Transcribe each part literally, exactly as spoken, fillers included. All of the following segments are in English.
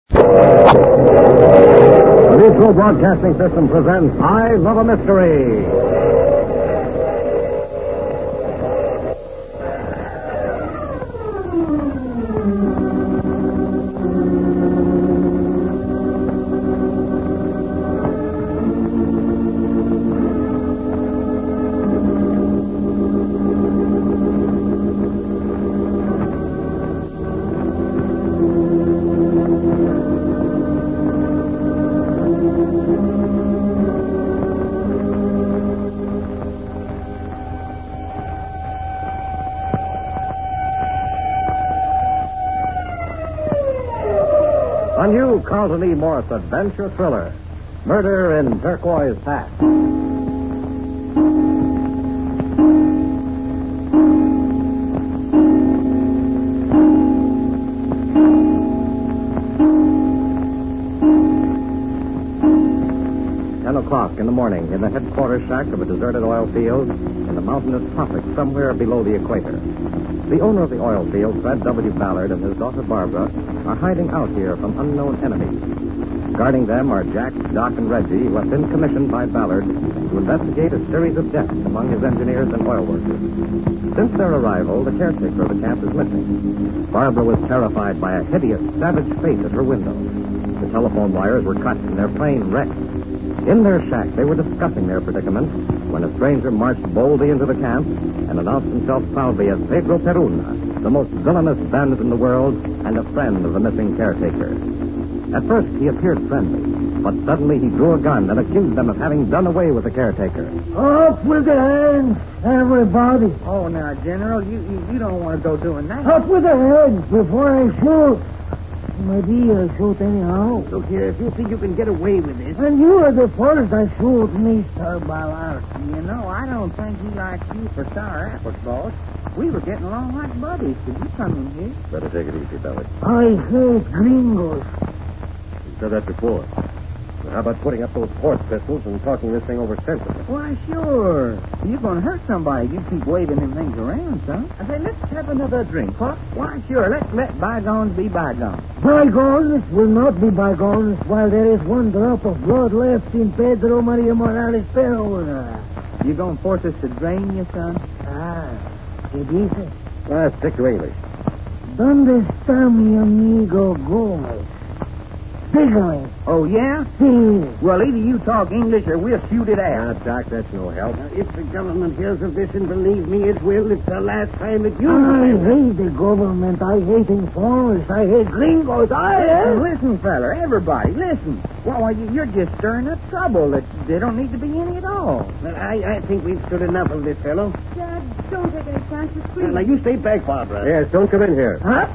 The Mutual Broadcasting System presents I Love a Mystery. A new Carlton E. Morris adventure thriller, Murder in Turquoise Pass. Ten o'clock in the morning in the headquarters shack of a deserted oil field in the mountainous tropics somewhere below the equator. The owner of the oil field, Fred W. Ballard, and his daughter Barbara are hiding out here from unknown enemies. Guarding them are Jack, Doc, and Reggie, who have been commissioned by Ballard to investigate a series of deaths among his engineers and oil workers. Since their arrival, the caretaker of the camp is missing. Barbara was terrified by a hideous, savage face at her window. The telephone wires were cut and their plane wrecked. In their shack, they were discussing their predicament when a stranger marched boldly into the camp and announced himself proudly as Pedro Peruna, the most villainous bandit in the world and a friend of the missing caretaker. At first, he appeared friendly, but suddenly he drew a gun and accused them of having done away with the caretaker. Up with the hands, everybody. Oh, now, General, you, you, you don't want to go doing that. Up with the hands before I shoot. Maybe I shoot anyhow. Look here, if you think you can get away with this... And you are the first I shoot, Mister Ballard. You know, I don't think he likes you for sour apples, boss. We were getting along like buddies. Did you come in here? Better take it easy, Ballard. I hate gringos. You said that before. But how about putting up those horse pistols and talking this thing over sensibly? Why, sure. You're going to hurt somebody if you keep waving them things around, son. I say, let's have another drink, Pop. Why, sure. Let's let bygones be bygones. Bygones will not be bygones while there is one drop of blood left in Pedro Maria Morales Perona. You going to force us to drain you, son? Ah, ¿qué dice? Ah, stick to English. ¿Dónde está mi amigo Gómez? Dígame. Oh, yeah? Sí. Well, either you talk English or we'll shoot it Ah, out. Doc, that's no help. Now, if the government hears of this, and believe me, it will, it's the last time that you... I hate the government. I hate informers. I hate gringos. I hate... Listen, fella, everybody, listen. Well, you, you're just stirring up trouble. That there don't need to be any at all. Well, I, I think we've stood enough of this, fellow. Dad, don't take any chances, please. Now, you stay back, Barbara. Yes, don't come in here. Huh?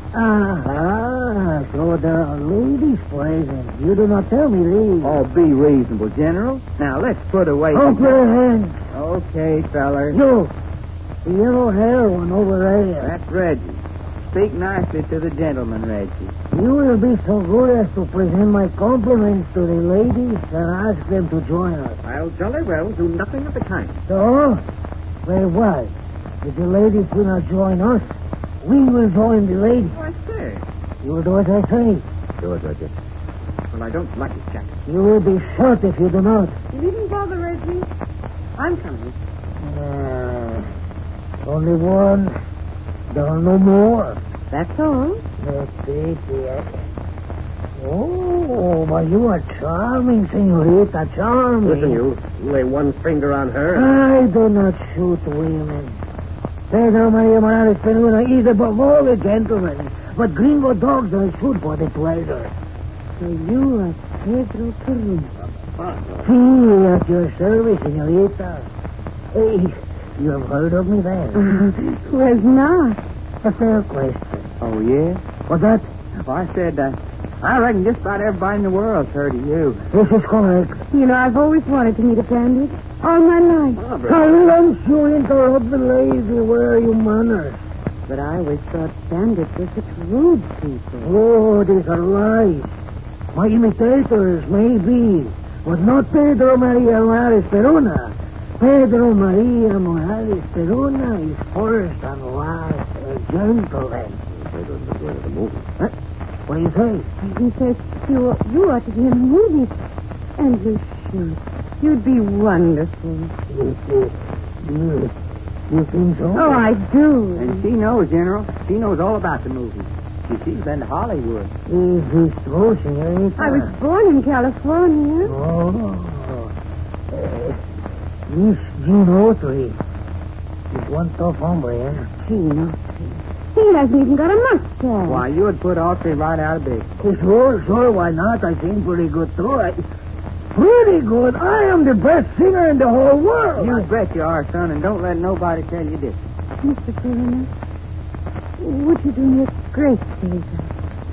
Ah, so there are ladies present. You do not tell me these. Oh, be reasonable, General. Now, let's put away... Open your hands. Okay, fella. You, the yellow hair one over there. That's Reggie. Speak nicely to the gentleman, Reggie. You will be so good as to present my compliments to the ladies and ask them to join us. I'll jolly well do nothing of the kind. So, very well. If the ladies do not join us, we will join the ladies. Why, sir. You will do as I say. Do it, Reggie. Well, I don't like it, Jack. You will be shot if you do not. You needn't bother, Reggie. I'm coming. Uh, only one. There are no more. That's all. That's it, yes. Oh, but you are charming, senorita, charming. Listen, you. You lay one finger on her. I do not shoot women. Pedro Maria Morales Peruna is above all a gentleman. But gringo dogs I shoot for the pleasure. So you are Pedro Peruna. See, at your service, senorita. Hey, you have heard of me then? Who has not? A fair question. Oh, yeah? What's that? Well, I said, uh, I reckon just about everybody in the world's heard of you. This is correct. You know, I've always wanted to meet a bandit. All my life. Unless you interrupt the lady, where are your manners? But I always thought bandits were such rude people. Oh, these are lies. My imitators may be, but not Pedro Maria Morales Peruna. Pedro Maria Morales Peruna is first and last a gentleman. Pedro's been going to the movie. Huh? What do you say? He says you, you ought to be in the movies. And you should. You'd be wonderful. You, you, you think so? Oh, I do. And she knows, General. She knows all about the movies. See, she's been to Hollywood. Is this true, senorita? I was born in California. Oh. Uh, Miss Gene Autry. He's one tough hombre, eh? Gino. He hasn't even got a mustache. Why, you would put Autry right out of bed. Sure, sure, why not? I sing pretty good, too. I, pretty good? I am the best singer in the whole world. You bet you are, son, and don't let nobody tell you this. Mister Colonel, would you do me a great favor?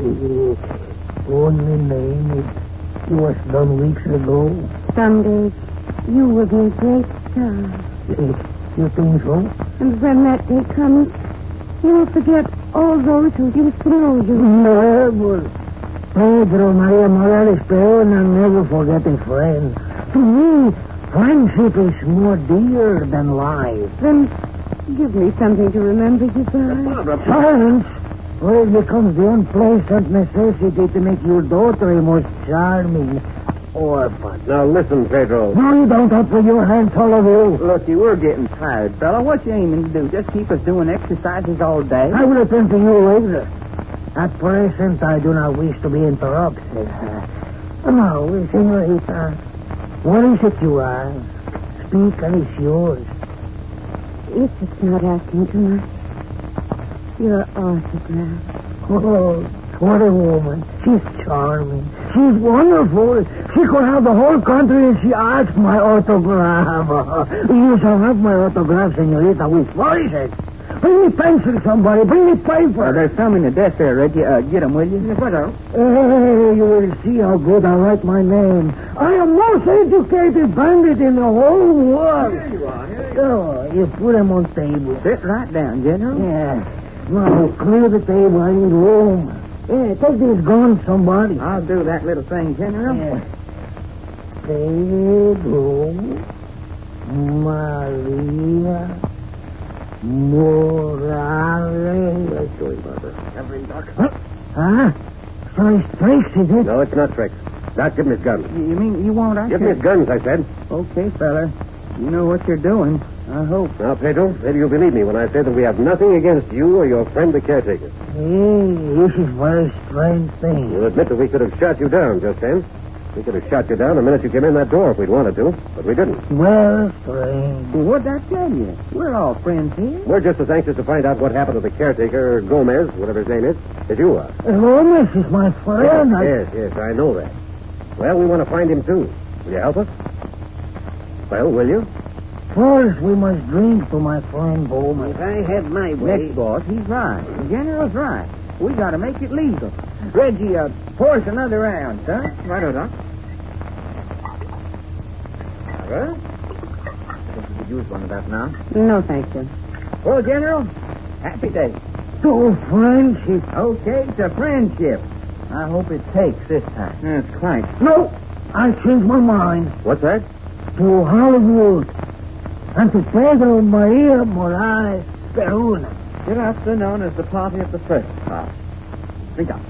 Uh, only name it. It was done weeks ago. Someday you will be a great star. Uh, you think so? And when that day comes, you will forget all those who used to know you. Never. Pedro Maria Morales Peona never forget a friend. To me, friendship is more dear than life. Then give me something to remember you by. Silence, or it becomes the unpleasant necessity to make your daughter a most charming orphan. Now listen, Pedro. No, you don't up with your hands, all of you. Look, you were getting tired, fella. What you aiming to do? Just keep us doing exercises all day? I will attend to you later. At present, I do not wish to be interrupted. Uh, no, senorita, what is it you ask? Speak and it's yours. If it's not asking too much, your autograph. Oh, what a woman. She's charming. She's wonderful. She could have the whole country if she asked my autograph. You shall have my autograph, senorita, with voices. Bring me pencil, somebody. Bring me paper. Uh, there's some in the desk there, Reggie. Uh, get them, will you? Yes, I do. Hey, you will see how good I write my name. I am most educated bandit in the whole world. Here you are. Here you Oh, you put them on table. Sit right down, General. Yeah. Now, clear the table. I need room. Yeah, take these guns, somebody. I'll do that little thing, General. Yeah. Pedro Maria Morales. Nice going, Barbara. Every duck. Huh? Huh? So it's tricks, is it? No, it's not tricks. Doc, give me his gun. You, you mean you won't answer? Give me his guns, I said. Okay, fella. You know what you're doing. I hope. Now, Pedro, maybe you'll believe me when I say that we have nothing against you or your friend, the caretaker. Hey, this is very strange thing. You'll admit that we could have shot you down just then. We could have shot you down the minute you came in that door if we'd wanted to, but we didn't. Well, strange. Well, what'd I tell you? We're all friends here. We're just as anxious to find out what happened to the caretaker, Gomez, whatever his name is, as you are. Gomez is my friend. I... Yes, yes, I know that. Well, we want to find him, too. Will you help us? Well, will you? First, we must drink to my friend Gomez. If I had my way... Next, boss, he's right. The General's right. We got to make it legal. Reggie, uh, pour us another round, son. Right, Doc. Barbara? I think we could use one of that now. No, thank you. Well, General, happy day. To friendship. Okay, to friendship. I hope it takes this time. That's quite. No, I changed my mind. What's that? To Hollywood. And to Pedro Maria Morales Peruna. Hereafter known as the party of the first class. Drink up.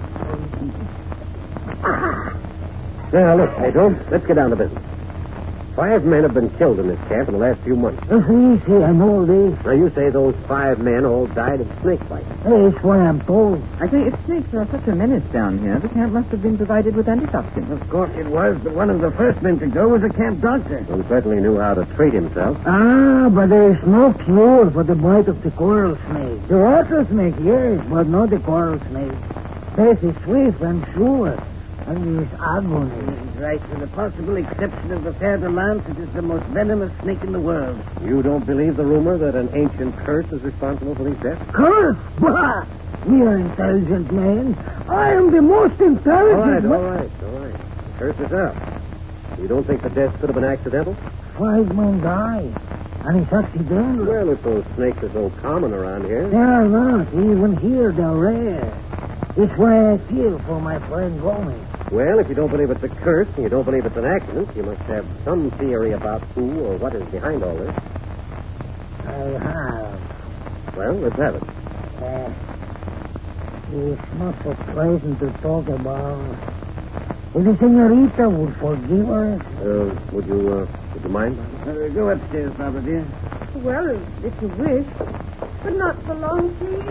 Now, look, Pedro, let's get down to business. Five men have been killed in this camp in the last few months. It's easy, I know this. Now, you say those five men all died of snake bites. That's what I'm told. I say, if snakes are such a menace down here, the camp must have been provided with antitoxins. Of course it was, but one of the first men to go was a camp doctor. One certainly knew how to treat himself. Ah, but there is no cure for the bite of the coral snake. The rattlesnake, yes, but not the coral snake. Death is swift and sure, and there is agony. Right, with the possible exception of the fer-de-lance, it is the most venomous snake in the world. You don't believe the rumor that an ancient curse is responsible for these deaths? Curse? Bah! We are intelligent men. I am the most intelligent All right, man. all right, all right. The curse is out. You don't think the death could have been accidental? Five men died, and it's accidental. Well, if those snakes are so common around here. They are not. Even here, they're rare. It's why I feel for my friend Gomez. Well, if you don't believe it's a curse and you don't believe it's an accident, you must have some theory about who or what is behind all this. I have. Well, let's have it. Uh, It's not so pleasant to talk about. If the senorita would forgive us. Uh, would you, uh, would you mind? Uh, go upstairs, Barbara, dear. Well, if you wish. But not for long, please.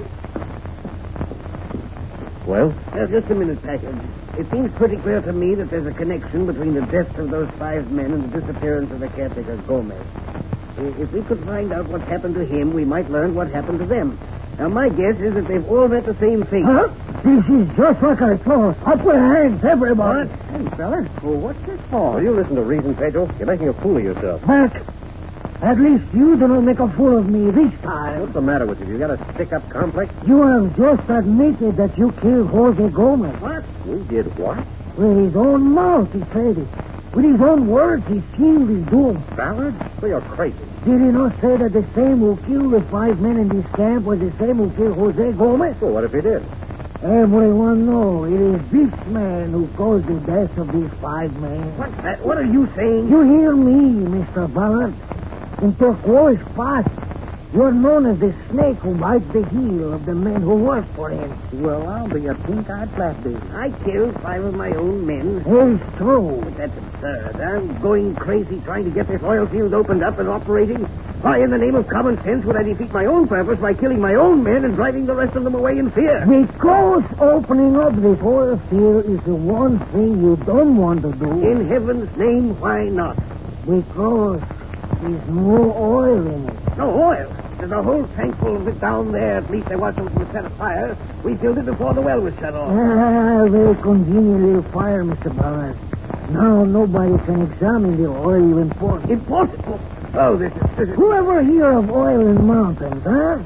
Well? Uh, just a minute, Packard. It seems pretty clear to me that there's a connection between the deaths of those five men and the disappearance of the caretaker, Gomez. Uh, If we could find out what happened to him, we might learn what happened to them. Now, my guess is that they've all met the same fate. Huh? This is just like I thought. Up with hands, everybody. What? Hey, fella. Well, what's this for? Will you listen to reason, Pedro? You're making a fool of yourself. Back. At least you do not make a fool of me this time. What's the matter with you? You got a stick-up complex? You have just admitted that you killed Jose Gomez. What? We did what? With his own mouth, he said it. With his own words, he sealed his doom. Ballard? Well, you're crazy. Did he not say that the same who killed the five men in this camp was the same who killed Jose Gomez? Well, what if he did? Everyone knows it is this man who caused the death of these five men. What's that? What are you saying? You hear me, Mister Ballard? In turquoise past, you're known as the snake who bites the heel of the men who work for him. Well, I'll be a pink-eyed flatbaby. I killed five of my own men. It's true. But that's absurd. I'm going crazy trying to get this oil field opened up and operating. Why, in the name of common sense, would I defeat my own purpose by killing my own men and driving the rest of them away in fear? Because opening up this oil field is the one thing you don't want to do. In heaven's name, why not? Because there's no oil in it. No oil. There's a whole tank full of it down there. At least there was something to set a fire. We filled it before the well was shut off. Ah, very convenient little fire, Mister Ballard. Now nobody can examine the oil you import. Impossible. Oh, this is... This is... Whoever hear of oil in the mountains, huh?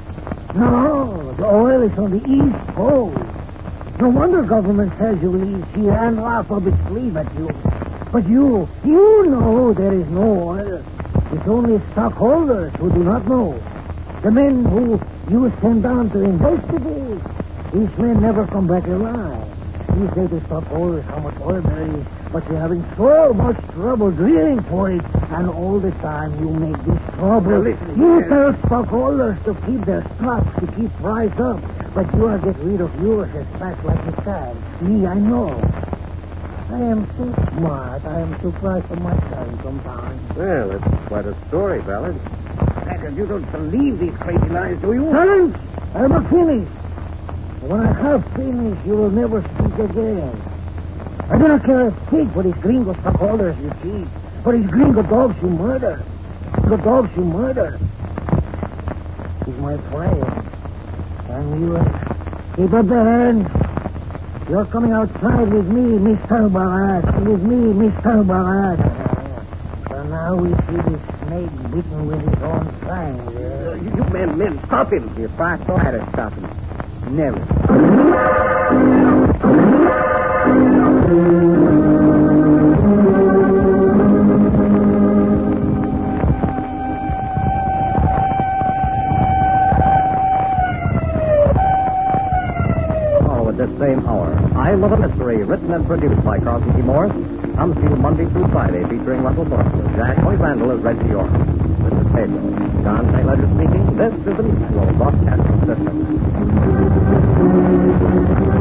No, the oil is on the East Coast. No wonder government says you leave here and laugh up its sleeve at you. But you, you know there is no oil. It's only stockholders who do not know. The men who you send down to investigate. These men never come back alive. You say to stockholders how much oil there is, but you're having so much trouble drilling for it, and all the time you make this trouble. Well, listen, you yes. tell stockholders to keep their stocks, to keep price up, but you are get rid of yours as fast like you can. Me, I know. I am so smart. I am surprised of myself sometimes. Well, that's quite a story, Ballard. Packard, you don't believe these crazy lies, do you? Silence! I'm not finished. When I have finished, you will never speak again. I do not care a pig for these gringo stockholders you cheat, for these gringo dogs you murder. The dogs you murder. He's my friend. And you uh, keep up the hands. You're coming outside with me, Mister Ballard. With me, Mister Ballard. So now we see this snake bitten with his own fangs. Uh, you, you men, men, stop him. If I thought I'd stop him. Never. Oh, at this same hour. I Love a Mystery, written and produced by Carlton T. Morris, comes to you Monday through Friday, featuring Russell Thornton, Jack Hoy Randall as Reggie York. This is Pedro. John Saint Ledger speaking. This is the Mutual Broadcasting System.